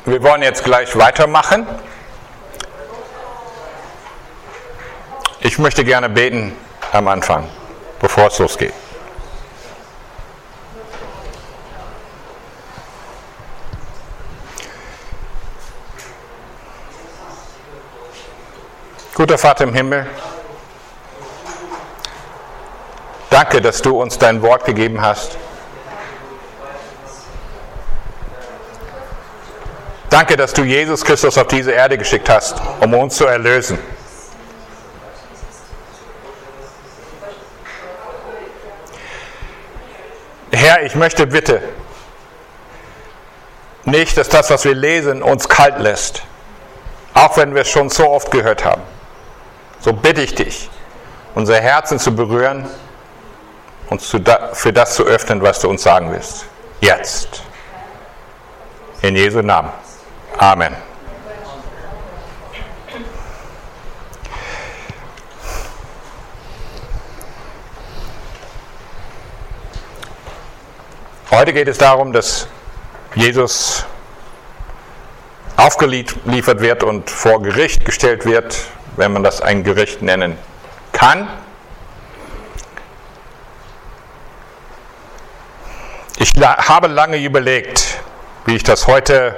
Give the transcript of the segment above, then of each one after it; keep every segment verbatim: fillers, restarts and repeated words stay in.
Wir wollen jetzt gleich weitermachen. Ich möchte gerne beten am Anfang, bevor es losgeht. Guter Vater im Himmel, danke, dass du uns dein Wort gegeben hast. Danke, dass du Jesus Christus auf diese Erde geschickt hast, um uns zu erlösen. Herr, ich möchte bitte nicht, dass das, was wir lesen, uns kalt lässt, auch wenn wir es schon so oft gehört haben. So bitte ich dich, unser Herzen zu berühren, uns für das zu öffnen, was du uns sagen willst. Jetzt. In Jesu Namen. Amen. Heute geht es darum, dass Jesus aufgeliefert wird und vor Gericht gestellt wird, wenn man das ein Gericht nennen kann. Ich habe lange überlegt, wie ich das heute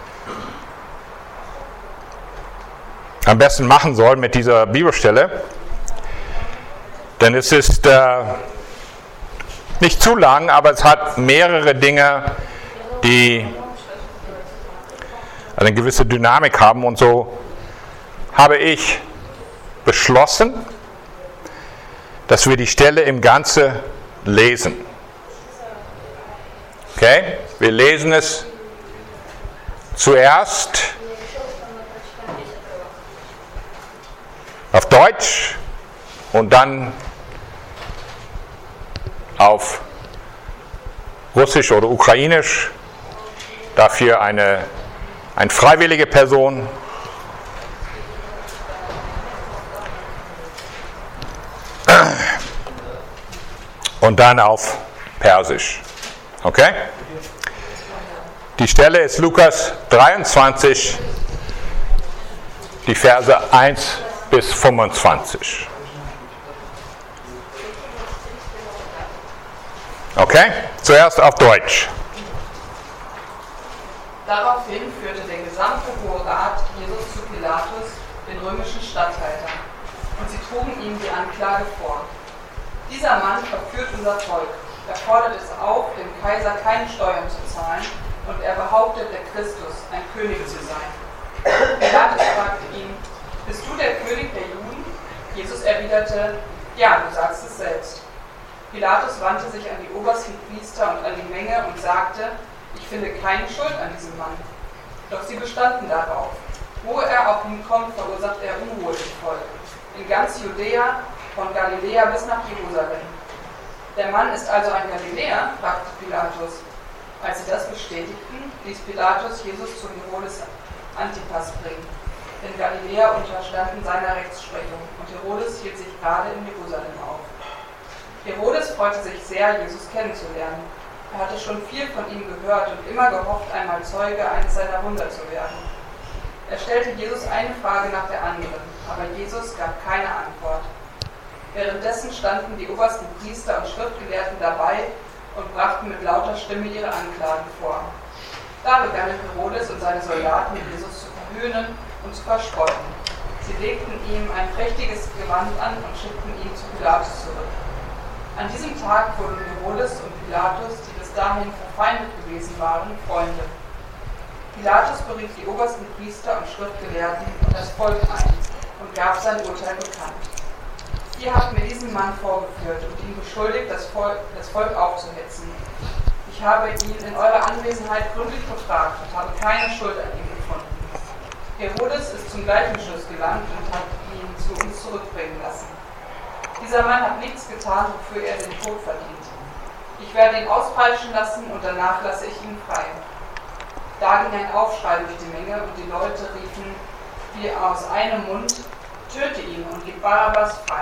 am besten machen soll mit dieser Bibelstelle, denn es ist äh, nicht zu lang, aber es hat mehrere Dinge, die eine gewisse Dynamik haben, und so habe ich beschlossen, dass wir die Stelle im Ganzen lesen. Okay? Wir lesen es zuerst auf Deutsch und dann auf Russisch oder Ukrainisch. Dafür eine, eine freiwillige Person. Und dann auf Persisch. Okay? Die Stelle ist Lukas dreiundzwanzig, die Verse eins bis fünfundzwanzig. Okay? Zuerst auf Deutsch. Daraufhin führte der gesamte Hohe Rat Jesus zu Pilatus, den römischen Statthalter, und sie trugen ihm die Anklage vor. Dieser Mann verführt unser Volk. Er fordert es auf, dem Kaiser keine Steuern zu zahlen, und er behauptet, der Christus ein König zu sein. Pilatus fragte ihn: Bist du der König der Juden? Jesus erwiderte: Ja, du sagst es selbst. Pilatus wandte sich an die obersten Priester und an die Menge und sagte: Ich finde keine Schuld an diesem Mann. Doch sie bestanden darauf. Wo er auch hinkommt, verursacht er Unruhe im Volk. In ganz Judäa, von Galiläa bis nach Jerusalem. Der Mann ist also ein Galiläer? Fragte Pilatus. Als sie das bestätigten, ließ Pilatus Jesus zu Herodes Antipas bringen. Denn Galiläer unterstanden seiner Rechtsprechung und Herodes hielt sich gerade in Jerusalem auf. Herodes freute sich sehr, Jesus kennenzulernen. Er hatte schon viel von ihm gehört und immer gehofft, einmal Zeuge eines seiner Wunder zu werden. Er stellte Jesus eine Frage nach der anderen, aber Jesus gab keine Antwort. Währenddessen standen die obersten Priester und Schriftgelehrten dabei und brachten mit lauter Stimme ihre Anklagen vor. Da begannen Herodes und seine Soldaten, Jesus zu verhöhnen und zu verspotten. Sie legten ihm ein prächtiges Gewand an und schickten ihn zu Pilatus zurück. An diesem Tag wurden Herodes und Pilatus, die bis dahin verfeindet gewesen waren, Freunde. Pilatus berief die obersten Priester und Schriftgelehrten und das Volk ein und gab sein Urteil bekannt. Ihr habt mir diesen Mann vorgeführt und ihn beschuldigt, das Volk, das Volk aufzuhetzen. Ich habe ihn in eurer Anwesenheit gründlich befragt und habe keine Schuld an ihm gefunden. Herodes ist zum gleichen Schluss gelangt und hat ihn zu uns zurückbringen lassen. Dieser Mann hat nichts getan, wofür er den Tod verdient. Ich werde ihn auspeitschen lassen und danach lasse ich ihn frei. Da ging ein Aufschrei durch die Menge und die Leute riefen wie aus einem Mund: Töte ihn und gib Barabbas frei.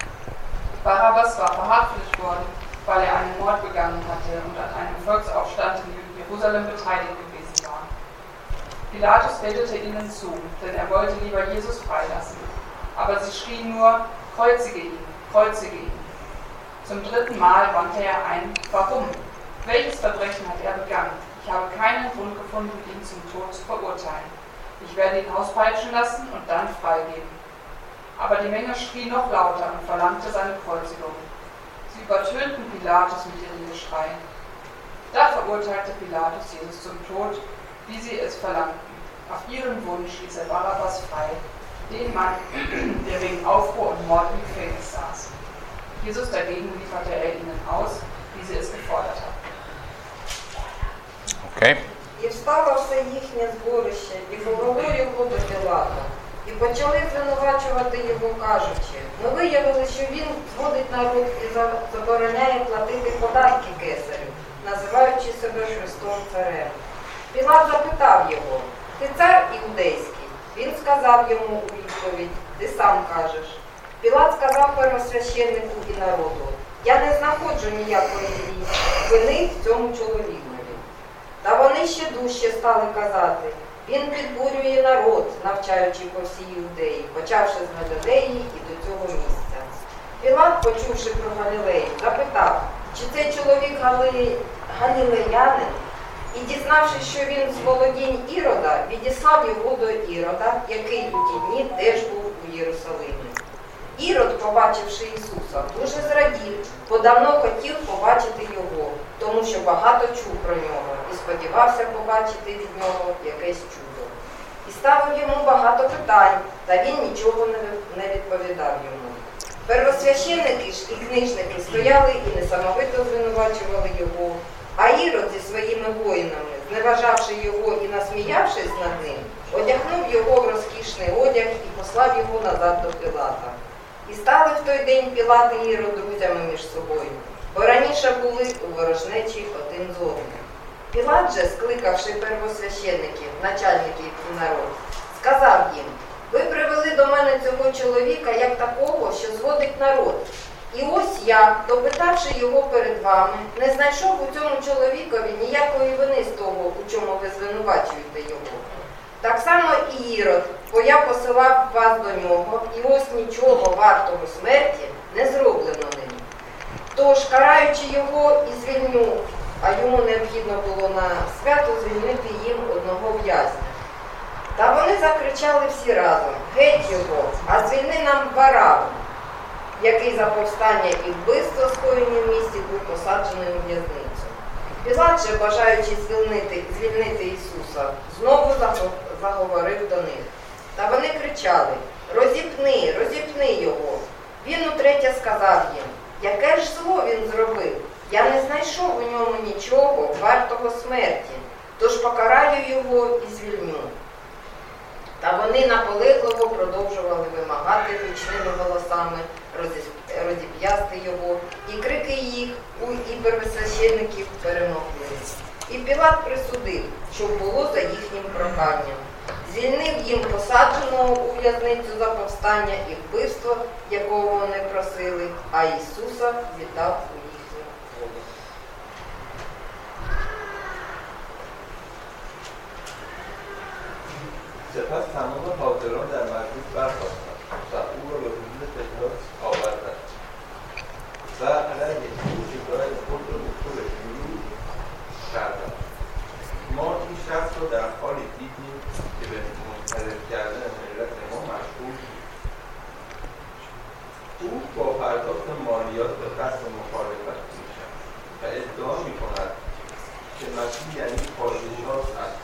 Barabbas war verhaftet worden, weil er einen Mord begangen hatte und an einem Volksaufstand in Jerusalem beteiligt gewesen war. Pilatus redete ihnen zu, denn er wollte lieber Jesus freilassen. Aber sie schrien nur, kreuzige ihn, kreuzige ihn. Zum dritten Mal wandte er ein, warum? Welches Verbrechen hat er begangen? Ich habe keinen Grund gefunden, ihn zum Tod zu verurteilen. Ich werde ihn auspeitschen lassen und dann freigeben. Aber die Menge schrie noch lauter und verlangte seine Kreuzigung. Sie übertönten Pilatus mit ihrem Geschrei. Da verurteilte Pilatus Jesus zum Tod, wie sie es verlangten. Auf ihren Wunsch ließ er Barabbas frei, den Mann, der wegen Aufruhr und Mord im Gefängnis saß. Jesus dagegen lieferte er ihnen aus, wie sie es gefordert hatten. Okay. І встало все їхнє зборище, і повело його до Пілата. І почали звинувачувати його, кажучи, ми виявили, що він зводить народ і забороняє платити податки кесарю, називаючи себе Христом царем. Пілат запитав його, ти цар іудейський? Він сказав йому у відповідь, ти сам кажеш. Пілат сказав первосвященнику і народу, я не знаходжу ніякої вини в цьому чоловікові. Та вони ще дужче стали казати, він підбурює народ, навчаючи по всій Юдеї, почавши з Галілеї і до цього місця. Пілат, почувши про Галілею, запитав, чи цей чоловік Гали... галілеянин, і дізнавшись, що він з володінь Ірода, відіслав його до Ірода, який у ті дні теж був у Єрусалимі. Ірод, побачивши Ісуса, дуже зрадів, бо давно хотів побачити його, тому що багато чув про нього і сподівався побачити від нього якесь чудо. І ставив йому багато питань, та він нічого не відповідав йому. Первосвященники ж і книжники стояли і несамовито звинувачували його, а Ірод зі своїми воїнами, зневажавши його і насміявшись над ним, одягнув його в розкішний одяг і послав його назад до Пілата. І стали в той день Пілат і Ірод друзями між собою, бо раніше були у ворожнечі один з одним. Пілат же, скликавши первосвященників, начальників і народ, сказав їм, ви привели до мене цього чоловіка як такого, що зводить народ. І ось я, допитавши його перед вами, не знайшов у цьому чоловікові ніякої вини з того, у чому ви звинувачуєте його. Так само і Ірод, бо я посилав вас до нього, і ось нічого вартого смерті не зроблено ним. Тож, караючи його і звільню, а йому необхідно було на свято звільнити їм одного в'язня. Та вони закричали всі разом, геть його, а звільни нам Вараву, який за повстання і вбивство скоєні в місті був посаджений у в'язницю. Пілат же, бажаючи звільнити, звільнити Ісуса, знову заговорив до них. Та вони кричали, розіпни, розіпни його. Він утретє сказав їм, яке ж зло він зробив? Я не знайшов у ньому нічого вартого смерті, тож покараю його і звільню. Та вони наполегливо продовжували вимагати гучними голосами розіп'ясти його, і крики їх і первосвященників перемогли. І Пілат присудив, щоб було за їхнім проханням. Звільнив їм посадженого у в'язницю за повстання і вбивство, якого вони просили, а Ісуса віддав у їхню волю. سپس تمام حاضران در مجلس برخاستند و او را به حضور پتروس آوردند و علیه او ادعای خود را به طور شروع کردند. ما این شخص را در حالی دیدیم که به منحرف کردن ملت ما مشغول بود. او با پرداخت مالیات به قصد مخالفت می‌شود و ادعا می‌کند که مسیح یعنی پادشاه است.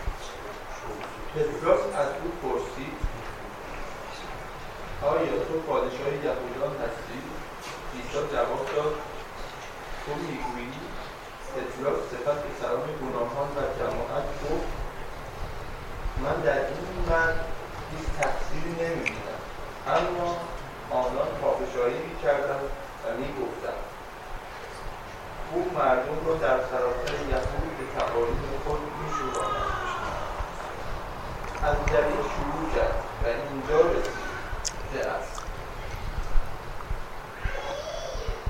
پتروس از او پرسید آیا تو پادشاه یهودان هستی؟ عیسی جواب داد تو میگویی. پتروس سپس به سران گناهان و جماعت گفت من در این مرد هیچ تقصیری نمی‌بینم، اما آنان پافشاری می‌کردند و می‌گفتند او مردم را در سراسر یهود به تعالیم خود می‌شوراند. از جریه شروع کرد و اینجا رسیده است.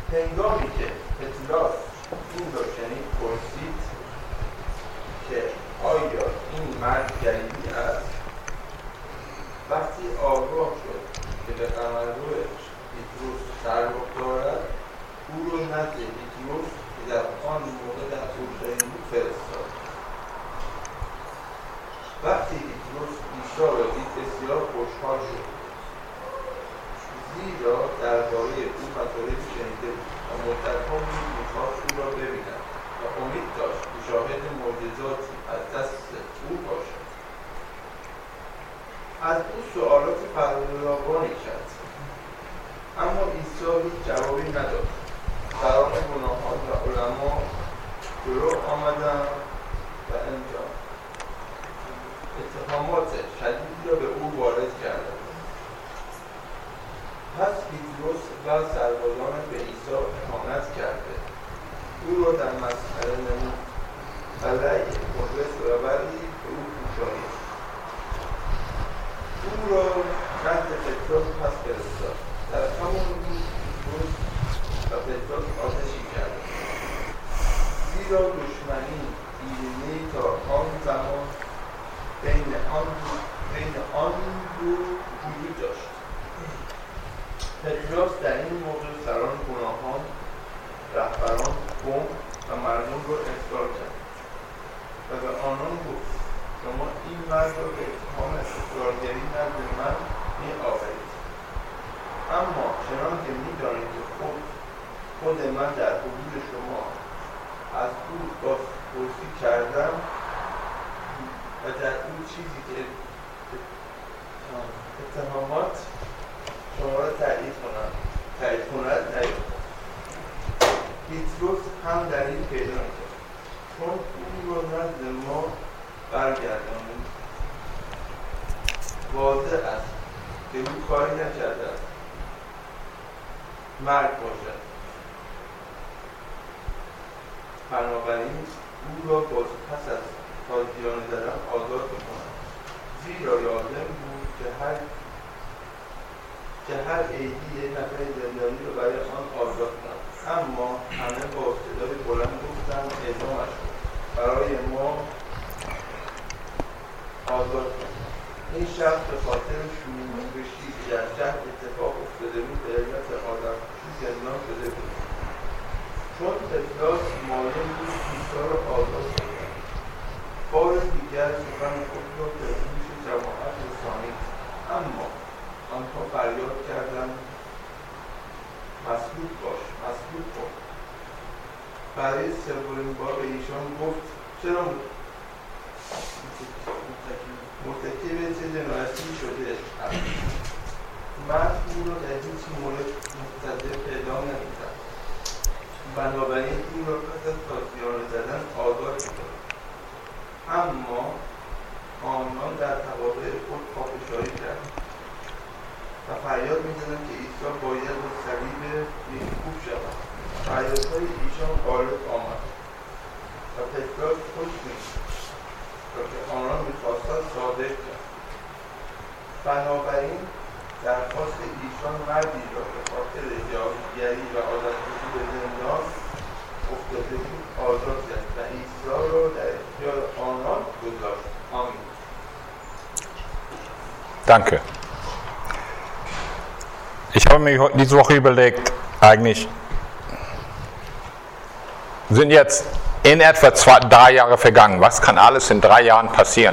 هنگامی که پتروس این را شنید پرسید که آیا این مرد گلیلی است؟ وقتی آگاه شد که به قمررویش پیتروس تعلق دارد، او را نزد پیتروس که در آن موقع در اورشلیم بود فرستاد. وقتی پیتروس عیسی را دید بسیار خوشحال شد، زیرا درباره او مطالبی شنیده بود و مدتها بود می‌خواست او را ببیند و امید داشت که شاهد معجزاتی از دست او باشد. از او سؤالات فراوانی کرد، اما عیسی هیچ جوابی نداد. سران گناهان و علما جلو آمدند و اینجا اتهامات شدیدی را به او وارد کردند. پس پیتروس و سربازان به عیسی اهانت کرده او را در مسخره نمود و رأی مدرس و ولی به او پوشانید. او را نزد پتروس پس فرستاد. در همان روز پیتروس و پتروس آتشی کرد، زیرا دشمنی دیرینه‌ای تا آن زمان بین آن بین آن دو وجود داشت. پتروس در این موضوع سران گناهان، رهبران قوم و مردم را اخبار کرد و به آنان گفت شما این مرد را به اتهام اصرارگری نزد من می‌آورید، اما چنان که می‌دانید که خود خود من در حضور شما از او بازپرسی کردم و در او چیزی که اتهامات شما را تایید کنند تایید کند نیافت. پیتروس هم دلیل پیدا کرد، چون او را نزد ما برگردانید. واضح است که او کاری نکرده است مرگ باشد، بنابراین او را باز پس از تازیانه زدن آزاد می‌کنند، زیرا لازم بود که هر که هر عیدی یک نفر زندانی را برای آن آزاد کنند. اما همه با صدای بلند گفتند اعدامش کن، برای ما آزاد کن. این شخص به خاطر شورشی که در شهر اتفاق افتاده بود به علت آدمکشی زندان شده بود. چون پتروس مایل بود عیسی را آزاد کند، بار دیگر سخن خود را به گوش جماعت رسانید، اما آنها فریاد کردند مصلوب باش، مصلوب کن. برای سومین بار به ایشان گفت چرا مرتکب چه جنایتی شده است؟ مرد او را در هیچ مورد مستضعف اعدام نمی‌کرد، بنابراین او را پس از تازیانه زدن آزاد کرد. اما آنان در توابع خود پافشاری کردند و فریاد می‌زدند که عیسی باید به صلیب میخکوب شود. فریادهای ایشان غالب آمد و پتروس خوش می‌شد را که آنان می‌خواستند صادق کرد. بنابراین درخواست ایشان مردی را به خاطر جادوگری و عادت‌کشی به زندان افتاده بود آزاد کرد و عیسی را در اختیار آنان گذاشت. آمین. Danke. Ich habe mir diese Woche überlegt, eigentlich sind jetzt in etwa zwei, drei Jahre vergangen. Was kann alles in drei Jahren passieren?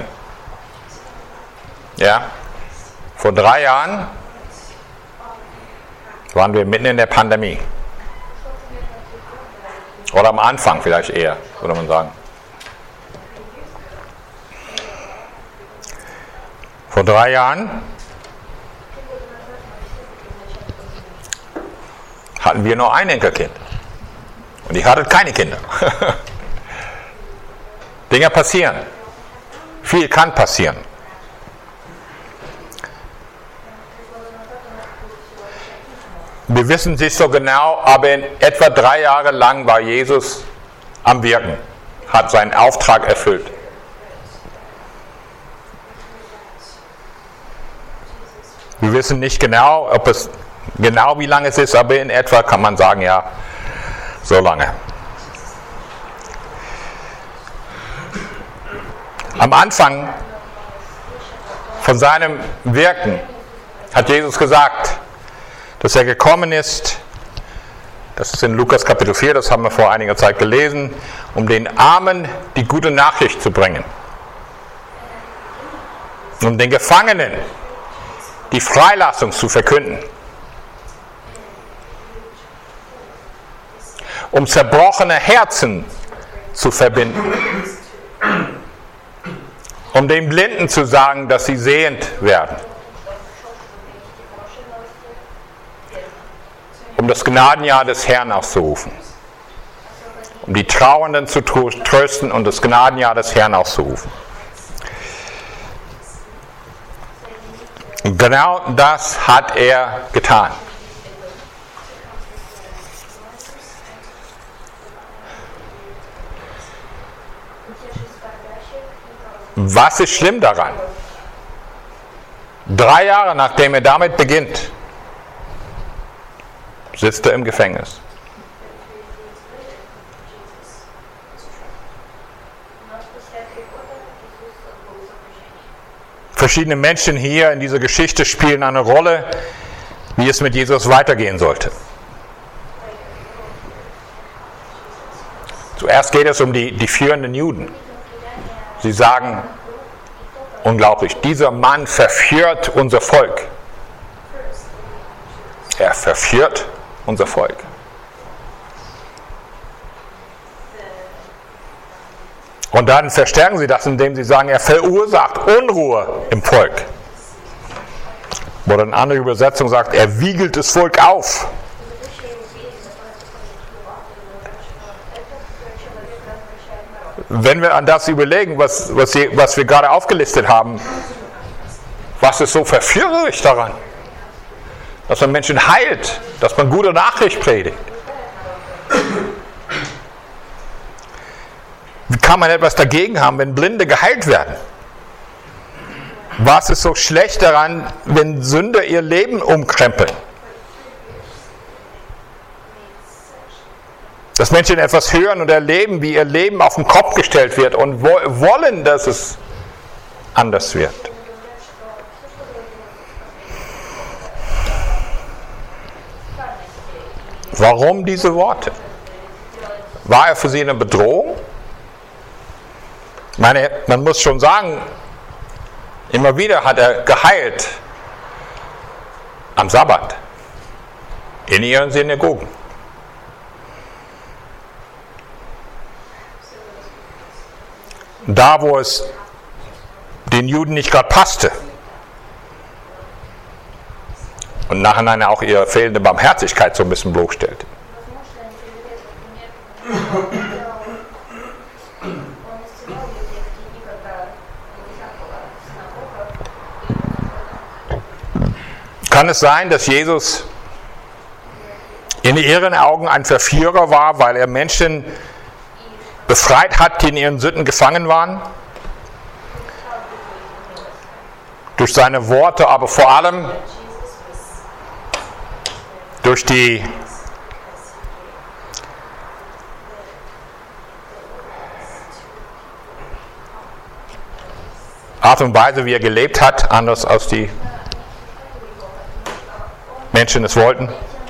Ja, vor drei Jahren waren wir mitten in der Pandemie. Oder am Anfang vielleicht eher, würde man sagen. Vor drei Jahren hatten wir nur ein Enkelkind. Und ich hatte keine Kinder. Dinge passieren. Viel kann passieren. Wir wissen es nicht so genau, aber in etwa drei Jahre lang war Jesus am Wirken, hat seinen Auftrag erfüllt. Wir wissen nicht genau, ob es genau wie lange es ist, aber in etwa kann man sagen, ja, so lange. Am Anfang von seinem Wirken hat Jesus gesagt, dass er gekommen ist, das ist in Lukas Kapitel vier, das haben wir vor einiger Zeit gelesen, um den Armen die gute Nachricht zu bringen. Um den Gefangenen die Freilassung zu verkünden. Um zerbrochene Herzen zu verbinden. Um den Blinden zu sagen, dass sie sehend werden. Um das Gnadenjahr des Herrn auszurufen. Um die Trauernden zu trösten und das Gnadenjahr des Herrn auszurufen. Und genau das hat er getan. Was ist schlimm daran? Drei Jahre nachdem er damit beginnt, sitzt er im Gefängnis. Verschiedene Menschen hier in dieser Geschichte spielen eine Rolle, wie es mit Jesus weitergehen sollte. Zuerst geht es um die, die führenden Juden. Sie sagen, unglaublich, dieser Mann verführt unser Volk. Er verführt unser Volk. Und dann verstärken sie das, indem sie sagen, er verursacht Unruhe im Volk. Oder eine andere Übersetzung sagt, er wiegelt das Volk auf. Wenn wir an das überlegen, was, was, sie, was wir gerade aufgelistet haben, was ist so verführerisch daran? Dass man Menschen heilt, dass man gute Nachricht predigt. Wie kann man etwas dagegen haben, wenn Blinde geheilt werden? Was ist so schlecht daran, wenn Sünder ihr Leben umkrempeln? Dass Menschen etwas hören und erleben, wie ihr Leben auf den Kopf gestellt wird und wollen, dass es anders wird. Warum diese Worte? War er für sie eine Bedrohung? Ich meine, man muss schon sagen, immer wieder hat er geheilt am Sabbat in ihren Synagogen. Da, wo es den Juden nicht gerade passte. Und nachher auch ihre fehlende Barmherzigkeit so ein bisschen bloßstellte. Kann es sein, dass Jesus in ihren Augen ein Verführer war, weil er Menschen befreit hat, die in ihren Sünden gefangen waren? Durch seine Worte, aber vor allem durch die Art und Weise, wie er gelebt hat, anders als die Menschen es wollten.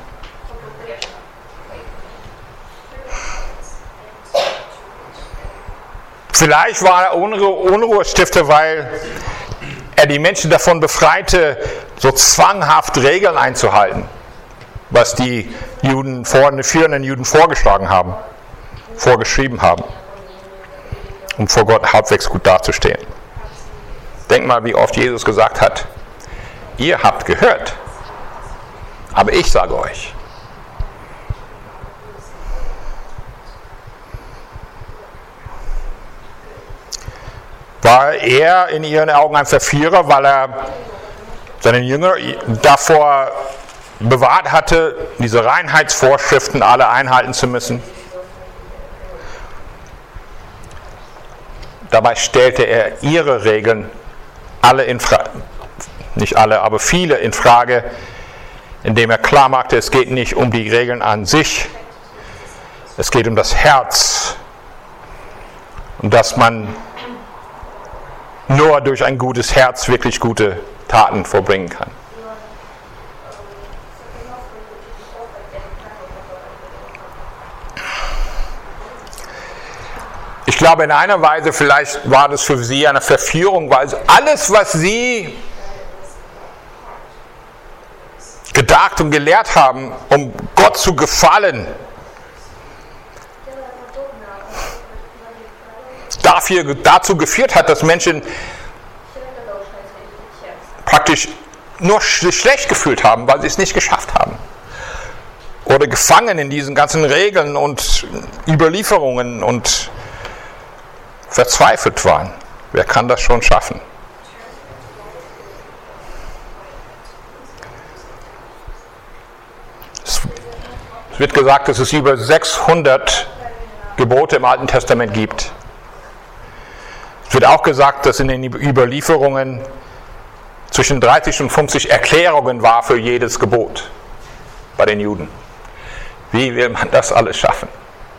Vielleicht war er Unruhestifter, weil er die Menschen davon befreite, so zwanghaft Regeln einzuhalten, was die Juden vor, die führenden Juden vorgeschlagen haben, vorgeschrieben haben, um vor Gott halbwegs gut dazustehen. Denk mal, wie oft Jesus gesagt hat, ihr habt gehört, aber ich sage euch. War er in ihren Augen ein Verführer, weil er seinen Jünger davor bewahrt hatte, diese Reinheitsvorschriften alle einhalten zu müssen? Dabei stellte er ihre Regeln alle in Frage, nicht alle, aber viele in Frage, indem er klar machte, es geht nicht um die Regeln an sich, es geht um das Herz und dass man nur durch ein gutes Herz wirklich gute Taten vollbringen kann. Ich glaube, in einer Weise vielleicht war das für sie eine Verführung, weil alles, was sie gedacht und gelehrt haben, um Gott zu gefallen, dafür, dazu geführt hat, dass Menschen praktisch nur sich schlecht gefühlt haben, weil sie es nicht geschafft haben. Oder gefangen in diesen ganzen Regeln und Überlieferungen und verzweifelt waren. Wer kann das schon schaffen? Es wird gesagt, dass es über sechshundert Gebote im Alten Testament gibt. Es wird auch gesagt, dass in den Überlieferungen zwischen dreißig und fünfzig Erklärungen war für jedes Gebot bei den Juden. Wie will man das alles schaffen?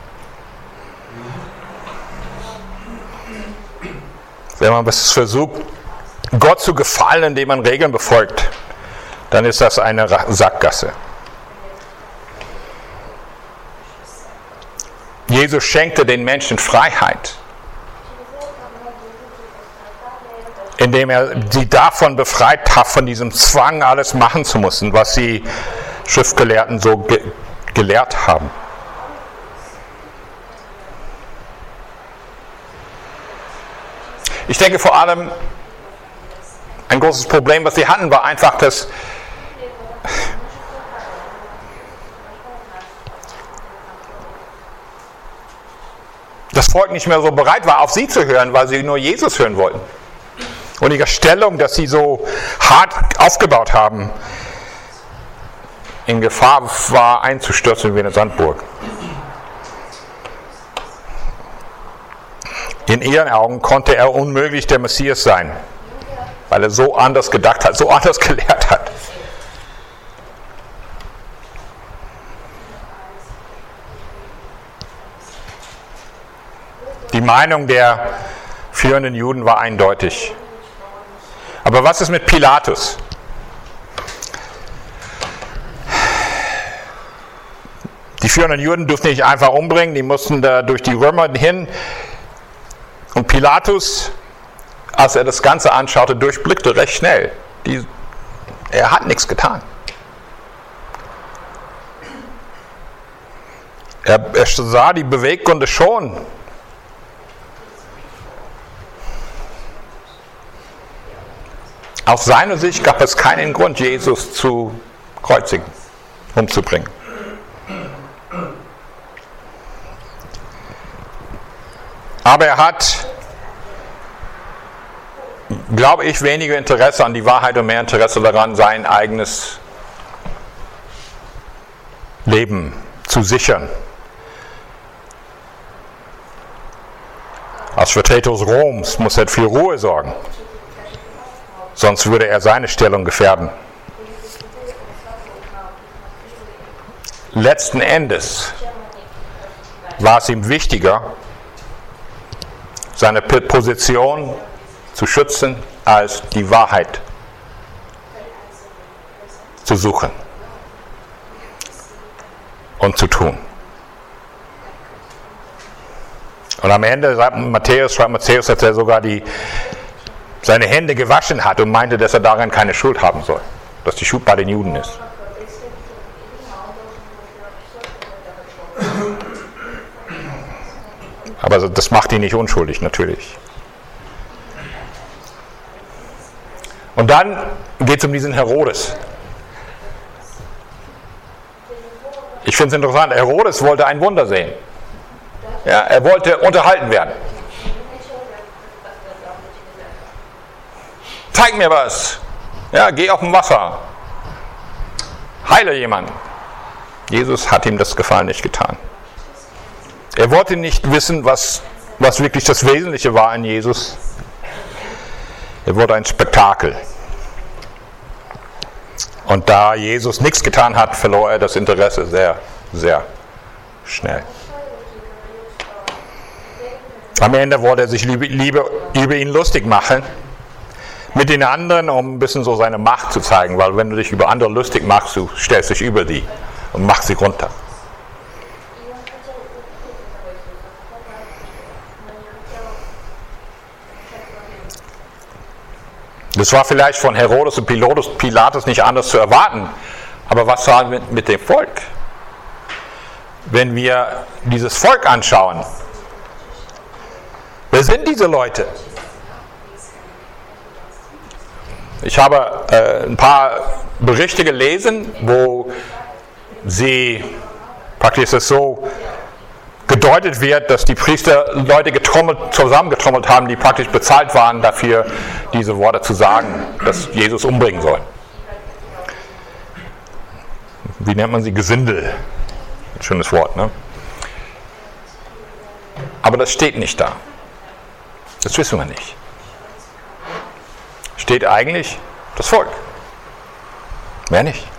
Wenn man es versucht, Gott zu gefallen, indem man Regeln befolgt, dann ist das eine Sackgasse. Jesus schenkte den Menschen Freiheit, indem er sie davon befreit hat, von diesem Zwang, alles machen zu müssen, was die Schriftgelehrten so ge- gelehrt haben. Ich denke vor allem, ein großes Problem, was sie hatten, war einfach, dass das Volk nicht mehr so bereit war, auf sie zu hören, weil sie nur Jesus hören wollten. Und ihre Stellung, dass sie so hart aufgebaut haben, in Gefahr war, einzustürzen wie eine Sandburg. In ihren Augen konnte er unmöglich der Messias sein, weil er so anders gedacht hat, so anders gelehrt hat. Die Meinung der führenden Juden war eindeutig. Aber was ist mit Pilatus? Die führenden Juden durften nicht einfach umbringen, die mussten da durch die Römer hin. Und Pilatus, als er das Ganze anschaute, durchblickte recht schnell. Die, er hat nichts getan. Er, er sah die Beweggründe schon. Aus seiner Sicht gab es keinen Grund, Jesus zu kreuzigen, umzubringen. Aber er hat, glaube ich, weniger Interesse an die Wahrheit und mehr Interesse daran, sein eigenes Leben zu sichern. Als Vertreter Roms muss er für Ruhe sorgen. Sonst würde er seine Stellung gefährden. Letzten Endes war es ihm wichtiger, seine Position zu schützen, als die Wahrheit zu suchen und zu tun. Und am Ende sagt Matthäus, schreibt Matthäus, dass er sogar die, seine Hände gewaschen hat und meinte, dass er daran keine Schuld haben soll, dass die Schuld bei den Juden ist. Aber das macht ihn nicht unschuldig, natürlich. Und dann geht es um diesen Herodes. Ich finde es interessant, Herodes wollte ein Wunder sehen. Ja, er wollte unterhalten werden. Zeig mir was. Ja, geh auf dem Wasser. Heile jemanden. Jesus hat ihm das Gefallen nicht getan. Er wollte nicht wissen, was, was wirklich das Wesentliche war in Jesus. Er wollte ein Spektakel. Und da Jesus nichts getan hat, verlor er das Interesse sehr, sehr schnell. Am Ende wollte er sich lieber über ihn lustig machen. Mit den anderen, um ein bisschen so seine Macht zu zeigen. Weil wenn du dich über andere lustig machst, du stellst dich über die und machst sie runter. Das war vielleicht von Herodes und Pilatus, Pilatus nicht anders zu erwarten. Aber was war mit, mit dem Volk? Wenn wir dieses Volk anschauen, wer sind diese Leute? Ich habe äh, ein paar Berichte gelesen, wo sie praktisch es so gedeutet wird, dass die Priester Leute getrommelt, zusammengetrommelt haben, die praktisch bezahlt waren dafür, diese Worte zu sagen, dass Jesus umbringen soll. Wie nennt man sie? Gesindel. Ein schönes Wort, ne? Aber das steht nicht da. Das wissen wir nicht. Steht eigentlich das Volk. Mehr nicht.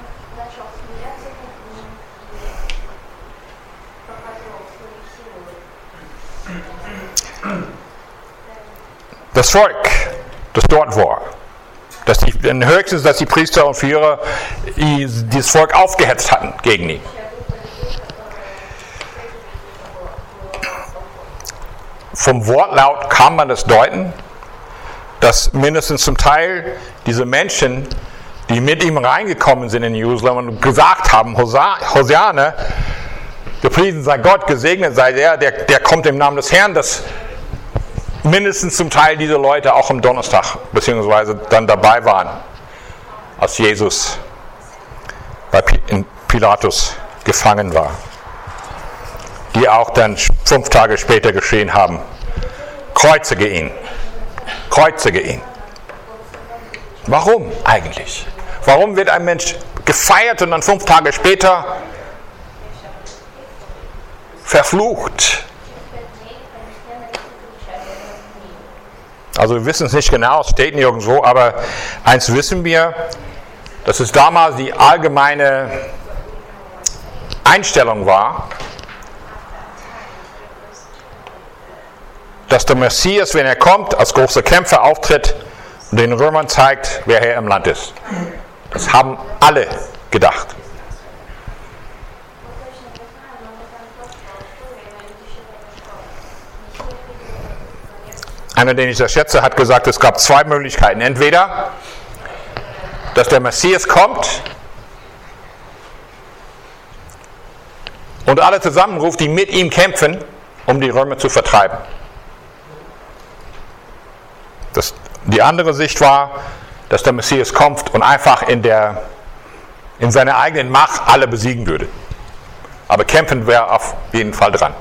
Das Volk, das dort war, dass die, höchstens, dass die Priester und Führer dieses Volk aufgehetzt hatten gegen ihn. Vom Wortlaut kann man das deuten, dass mindestens zum Teil diese Menschen, die mit ihm reingekommen sind in Jerusalem und gesagt haben, Hosianna, gepriesen sei Gott, gesegnet sei der, der, der kommt im Namen des Herrn, dass mindestens zum Teil diese Leute auch am Donnerstag beziehungsweise dann dabei waren, als Jesus bei Pilatus gefangen war. Die auch dann fünf Tage später geschrien haben, kreuzige ihn, kreuzige ihn. Warum eigentlich? Warum wird ein Mensch gefeiert und dann fünf Tage später verflucht? Also wir wissen es nicht genau, es steht nirgendwo, aber eins wissen wir, dass es damals die allgemeine Einstellung war, dass der Messias, wenn er kommt, als großer Kämpfer auftritt und den Römern zeigt, wer Herr im Land ist. Das haben alle gedacht. Einer, den ich sehr schätze, hat gesagt, es gab zwei Möglichkeiten. Entweder, dass der Messias kommt und alle zusammenruft, die mit ihm kämpfen, um die Römer zu vertreiben. Das, die andere Sicht war, dass der Messias kommt und einfach in, der, in seiner eigenen Macht alle besiegen würde. Aber kämpfen wäre auf jeden Fall dran.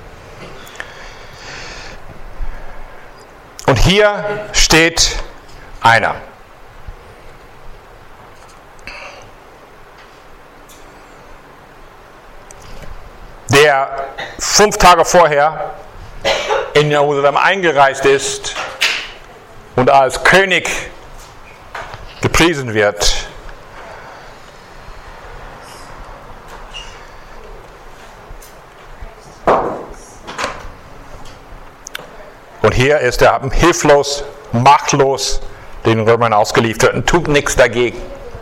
Und hier steht einer. Der fünf Tage vorher in Jerusalem eingereist ist und als König gepriesen wird. Und hier ist er hilflos, machtlos den Römern ausgeliefert und tut nichts dagegen.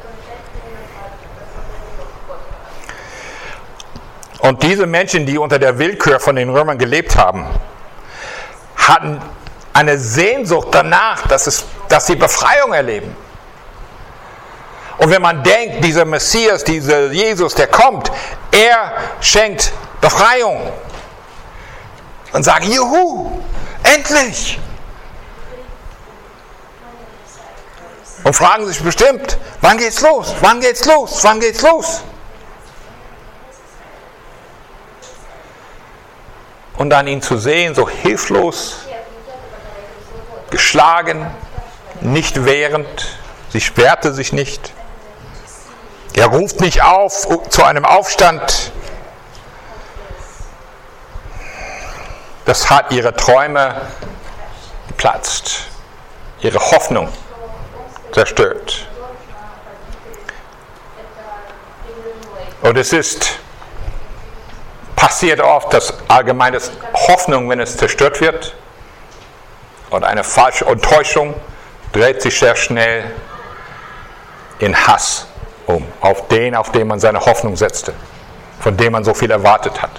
Und diese Menschen, die unter der Willkür von den Römern gelebt haben, hatten eine Sehnsucht danach, dass, es, dass sie Befreiung erleben. Und wenn man denkt, dieser Messias, dieser Jesus, der kommt, er schenkt Befreiung. Und sagen, juhu, endlich! Und fragen sich bestimmt, wann geht's los? Wann geht's los? Wann geht's los? Und dann ihn zu sehen, so hilflos, geschlagen, nicht wehrend, sie wehrte sich nicht. Er ruft nicht auf zu einem Aufstand. Das hat ihre Träume geplatzt, ihre Hoffnung zerstört. Und es ist passiert oft, dass allgemeine Hoffnung, wenn es zerstört wird, und eine falsche Enttäuschung dreht sich sehr schnell in Hass um, auf den, auf den man seine Hoffnung setzte, von dem man so viel erwartet hat.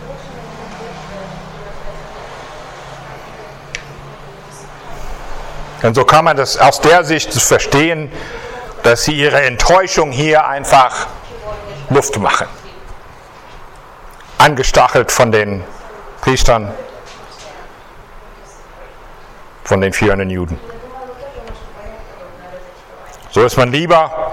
Und so kann man das aus der Sicht verstehen, dass sie ihre Enttäuschung hier einfach Luft machen. Angestachelt von den Priestern, von den führenden Juden. So ist man lieber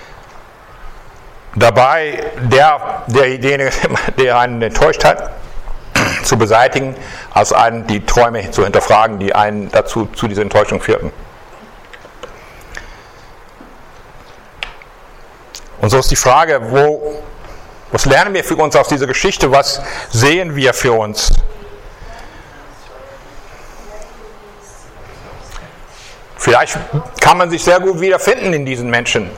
dabei, der, derjenige, der einen enttäuscht hat, zu beseitigen, als einen die Träume zu hinterfragen, die einen dazu zu dieser Enttäuschung führten. Und so ist die Frage, wo, was lernen wir für uns aus dieser Geschichte? Was sehen wir für uns? Vielleicht kann man sich sehr gut wiederfinden in diesen Menschen.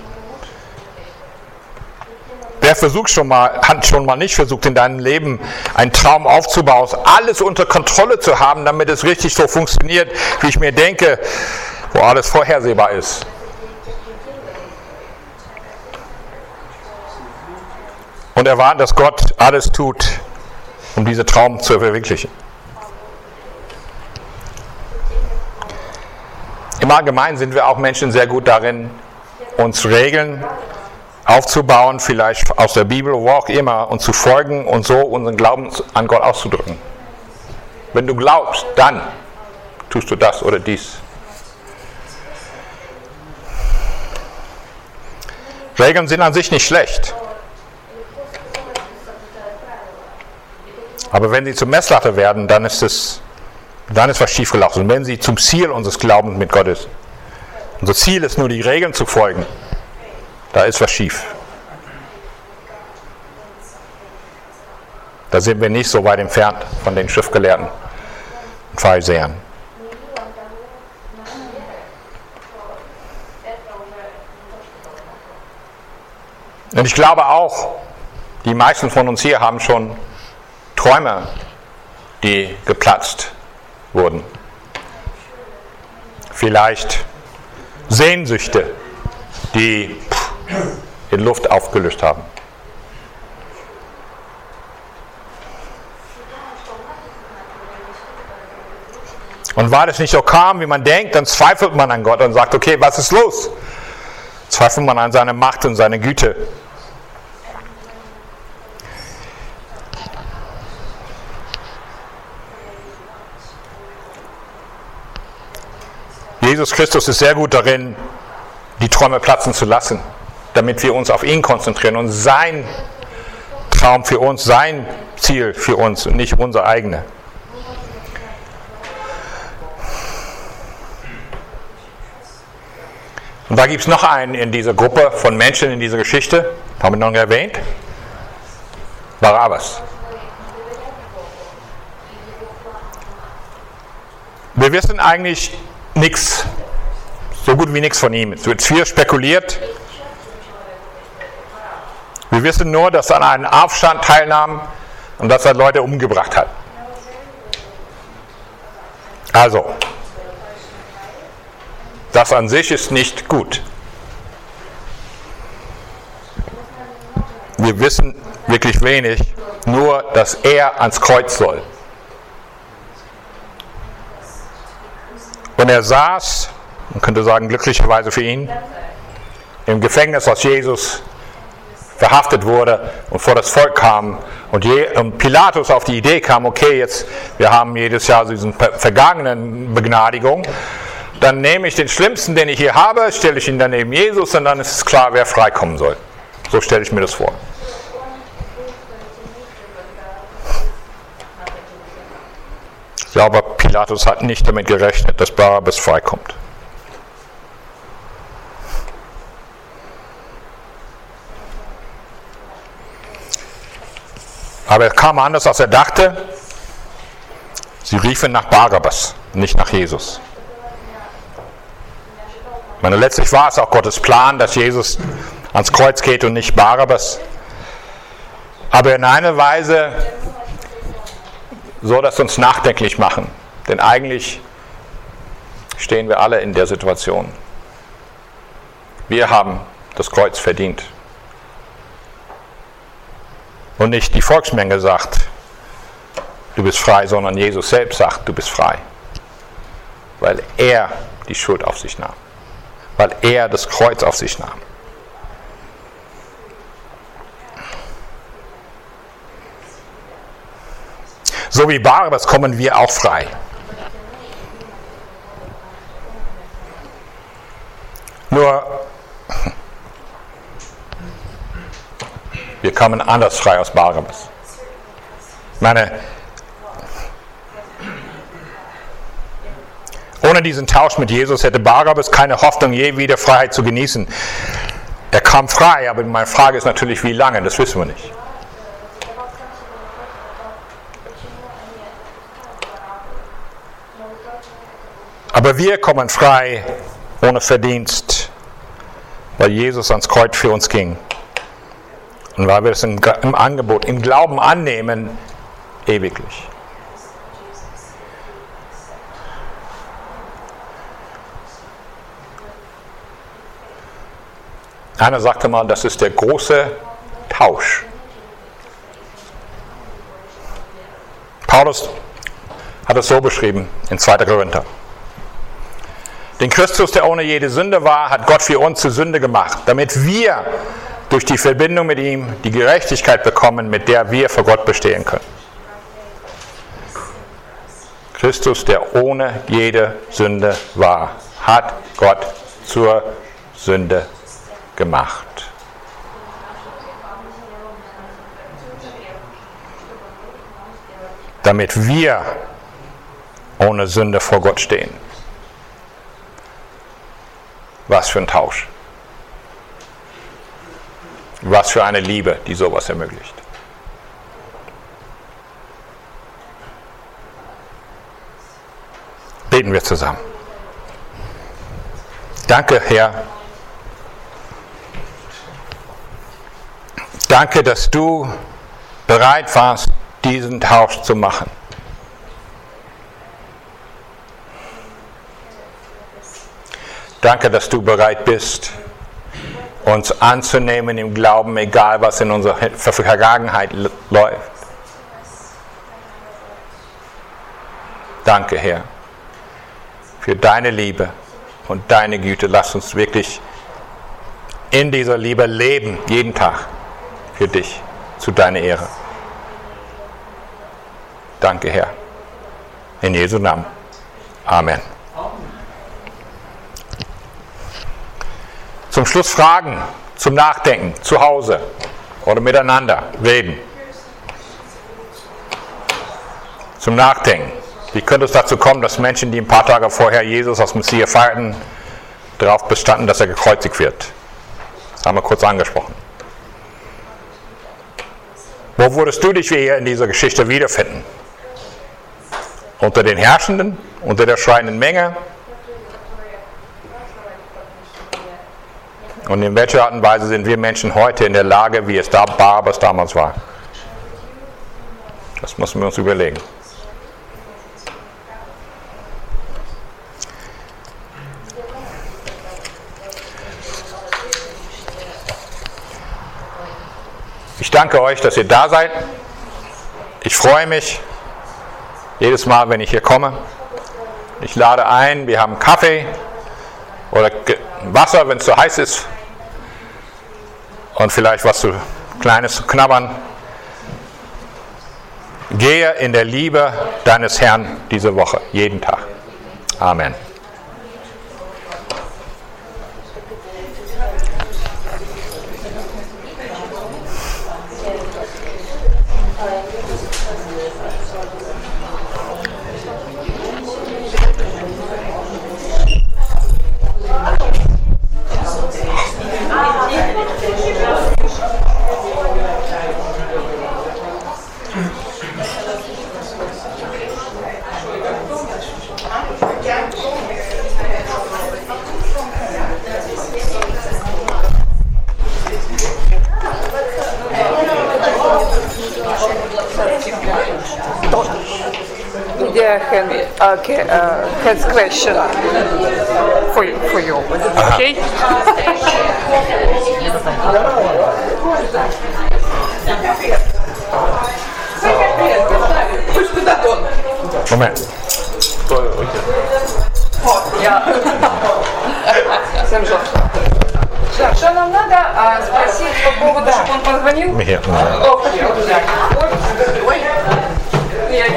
Wer versucht schon mal, hat schon mal nicht versucht, in deinem Leben einen Traum aufzubauen, alles unter Kontrolle zu haben, damit es richtig so funktioniert, wie ich mir denke, wo alles vorhersehbar ist. Und erwarten, dass Gott alles tut, um diesen Traum zu verwirklichen. Im Allgemeinen sind wir auch Menschen sehr gut darin, uns Regeln aufzubauen, vielleicht aus der Bibel, wo auch immer, und zu folgen und so unseren Glauben an Gott auszudrücken. Wenn du glaubst, dann tust du das oder dies. Regeln sind an sich nicht schlecht. Aber wenn sie zum Messlatte werden, dann ist es, dann ist was schiefgelaufen. Und wenn sie zum Ziel unseres Glaubens mit Gott ist, unser Ziel ist nur, die Regeln zu folgen, da ist was schief. Da sind wir nicht so weit entfernt von den Schriftgelehrten und Pharisäern. Und ich glaube auch, die meisten von uns hier haben schon Träume, die geplatzt wurden. Vielleicht Sehnsüchte, die in Luft aufgelöst haben. Und weil es nicht so kam, wie man denkt, dann zweifelt man an Gott und sagt, okay, was ist los? Zweifelt man an seine Macht und seine Güte. Jesus Christus ist sehr gut darin, die Träume platzen zu lassen, damit wir uns auf ihn konzentrieren und sein Traum für uns, sein Ziel für uns und nicht unser eigenes. Und da gibt es noch einen in dieser Gruppe von Menschen in dieser Geschichte, haben wir noch erwähnt, Barabbas. Wir wissen eigentlich nichts, so gut wie nichts von ihm. Es wird viel spekuliert. Wir wissen nur, dass er an einem Aufstand teilnahm und dass er Leute umgebracht hat. Also, das an sich ist nicht gut. Wir wissen wirklich wenig, nur dass er ans Kreuz soll. Und er saß, man könnte sagen glücklicherweise für ihn, im Gefängnis, als Jesus verhaftet wurde und vor das Volk kam und, Je- und Pilatus auf die Idee kam, okay, jetzt, wir haben jedes Jahr diesen vergangenen Begnadigung, dann nehme ich den Schlimmsten, den ich hier habe, stelle ich ihn dann neben Jesus und dann ist es klar, wer freikommen soll. So stelle ich mir das vor. Ich glaube, Pilatus hat nicht damit gerechnet, dass Barabbas freikommt. Aber es kam anders, als er dachte. Sie riefen nach Barabbas, nicht nach Jesus. Ich meine, letztlich war es auch Gottes Plan, dass Jesus ans Kreuz geht und nicht Barabbas. Aber in einer Weise soll das uns nachdenklich machen. Denn eigentlich stehen wir alle in der Situation. Wir haben das Kreuz verdient. Und nicht die Volksmenge sagt, du bist frei, sondern Jesus selbst sagt, du bist frei. Weil er die Schuld auf sich nahm. Weil er das Kreuz auf sich nahm. So wie Barabbas kommen wir auch frei. Nur, wir kommen anders frei aus Barabbas. Ich meine, ohne diesen Tausch mit Jesus hätte Barabbas keine Hoffnung, je wieder Freiheit zu genießen. Er kam frei, aber meine Frage ist natürlich, wie lange, das wissen wir nicht. Aber wir kommen frei ohne Verdienst, weil Jesus ans Kreuz für uns ging. Und weil wir es im Angebot, im Glauben annehmen, ewiglich. Einer sagte mal, das ist der große Tausch. Paulus hat es so beschrieben in zweiter Korinther. Den Christus, der ohne jede Sünde war, hat Gott für uns zur Sünde gemacht, damit wir durch die Verbindung mit ihm die Gerechtigkeit bekommen, mit der wir vor Gott bestehen können. Christus, der ohne jede Sünde war, hat Gott zur Sünde gemacht. Damit wir ohne Sünde vor Gott stehen. Was für ein Tausch. Was für eine Liebe, die sowas ermöglicht. Beten wir zusammen. Danke, Herr. Danke, dass du bereit warst, diesen Tausch zu machen. Danke, dass du bereit bist, uns anzunehmen im Glauben, egal was in unserer Vergangenheit läuft. Danke, Herr, für deine Liebe und deine Güte. Lass uns wirklich in dieser Liebe leben, jeden Tag, für dich, zu deiner Ehre. Danke, Herr. In Jesu Namen. Amen. Zum Schluss Fragen zum Nachdenken, zu Hause oder miteinander reden. Zum Nachdenken. Wie könnte es dazu kommen, dass Menschen, die ein paar Tage vorher Jesus als Messias feierten, darauf bestanden, dass er gekreuzigt wird? Das haben wir kurz angesprochen. Wo würdest du dich hier in dieser Geschichte wiederfinden? Unter den Herrschenden? Unter der schreienden Menge? Und in welcher Art und Weise sind wir Menschen heute in der Lage, wie es da Barabbas damals war? Das müssen wir uns überlegen. Ich danke euch, dass ihr da seid. Ich freue mich jedes Mal, wenn ich hier komme. Ich lade ein, wir haben Kaffee oder Wasser, wenn es zu heiß ist. Und vielleicht was zu Kleines zu knabbern. Gehe in der Liebe deines Herrn diese Woche, jeden Tag. Amen. Дякую. I can uh, can, uh, has question for you, for you. Okay? Moment. Да, что нам надо а, спросить по поводу, чтобы он позвонил? Hier. О, хотел, да. Ой, ой.